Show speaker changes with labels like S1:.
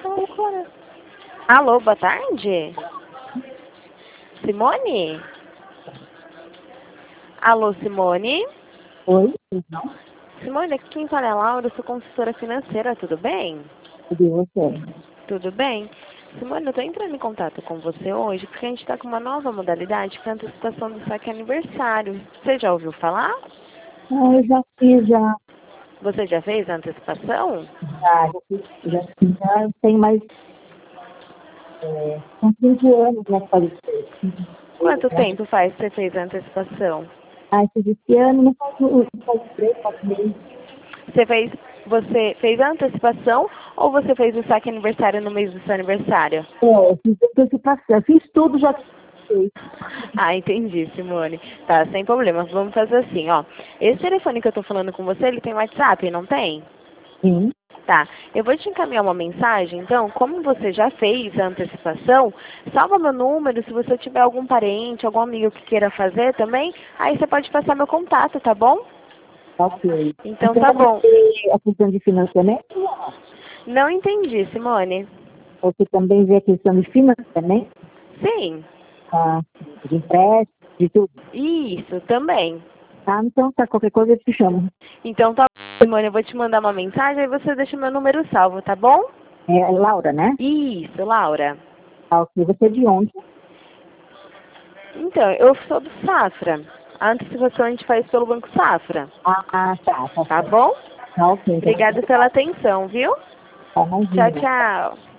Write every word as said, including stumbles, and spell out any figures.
S1: Alô, boa tarde? Simone? Alô, Simone?
S2: Oi, não?
S1: Simone, aqui quem fala é a Laura, eu sou consultora financeira, tudo bem?
S2: De você.
S1: Tudo bem? Simone, eu estou entrando em contato com você hoje porque a gente está com uma nova modalidade que é a antecipação do saque aniversário. Você já ouviu falar?
S2: Ah, eu já fiz, já,
S1: Você já fez a antecipação?
S2: já, já fiz, já, fiz, já tem mais, é, são cinco anos, né, pode ser.
S1: Quanto tempo faz que você fez a antecipação?
S2: Ah, fiz esse ano, não faz, não faz três, quatro meses.
S1: Você fez, você fez a antecipação ou você fez o saque aniversário no mês do seu aniversário?
S2: É, eu fiz antecipação, eu fiz tudo, já fiz.
S1: Ah, entendi, Simone. Tá, sem problema. Vamos fazer assim, ó. Esse telefone que eu tô falando com você, ele tem WhatsApp, não tem?
S2: Sim,
S1: Tá. Eu vou te encaminhar uma mensagem, então, como você já fez a antecipação, salva meu número, se você tiver algum parente, algum amigo que queira fazer também, aí você pode passar meu contato, tá bom?
S2: ok.
S1: Então
S2: Então,
S1: tá
S2: vai
S1: bom.
S2: ter a questão de financiamento?
S1: Não entendi, Simone.
S2: Você também vê a questão de financiamento?
S1: Sim.
S2: Ah, de empréstimo, de tudo.
S1: Isso, também.
S2: Ah, então, tá, qualquer coisa eu te chamo.
S1: Então tá bom, Simone, eu vou te mandar uma mensagem, aí você deixa meu número salvo, tá bom?
S2: É, Laura, né?
S1: Isso, Laura.
S2: Ah, ok. Você é de onde?
S1: Então, eu sou do Safra. A antecipação a gente faz pelo Banco Safra.
S2: Ah, tá, tá
S1: Tá
S2: certo.
S1: bom?
S2: Tá ok, então.
S1: Obrigada pela atenção, viu?
S2: Tá,
S1: Tchau,
S2: imagina.
S1: tchau.